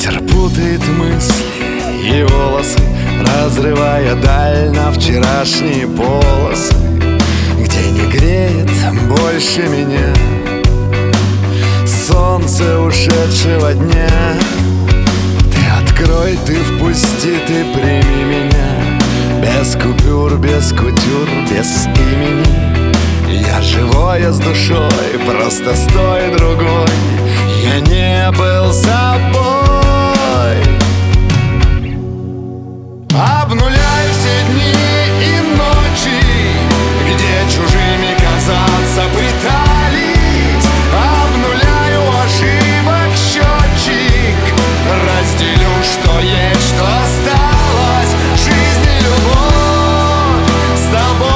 Ветер путает мысли и волосы, разрывая даль на вчерашние полосы, где не греет больше меня солнце ушедшего дня. Ты открой, ты впусти, ты прими меня, без купюр, без кутюр, без имени. Я живое с душой, просто стой другой. Я не был собой. Обнуляй все дни и ночи, где чужими казаться пытались. Обнуляю ошибок счетчик, разделю, что есть, что осталось. Жизнь и любовь с тобой.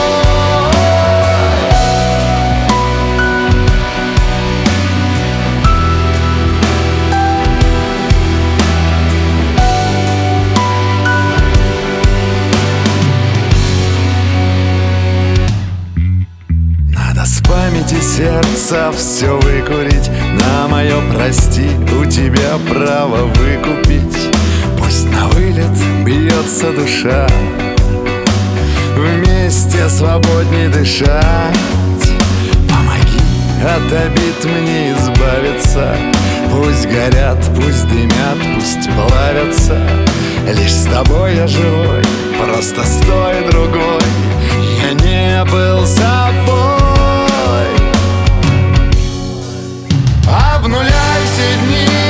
С памяти сердца все выкурить, на мое прости у тебя право выкупить. Пусть на вылет бьется душа, вместе свободней дышать. Помоги от обид мне избавиться, пусть горят, пусть дымят, пусть плавятся. Лишь с тобой я живой, просто стой другой. Я не был собой. Обнуляй все дни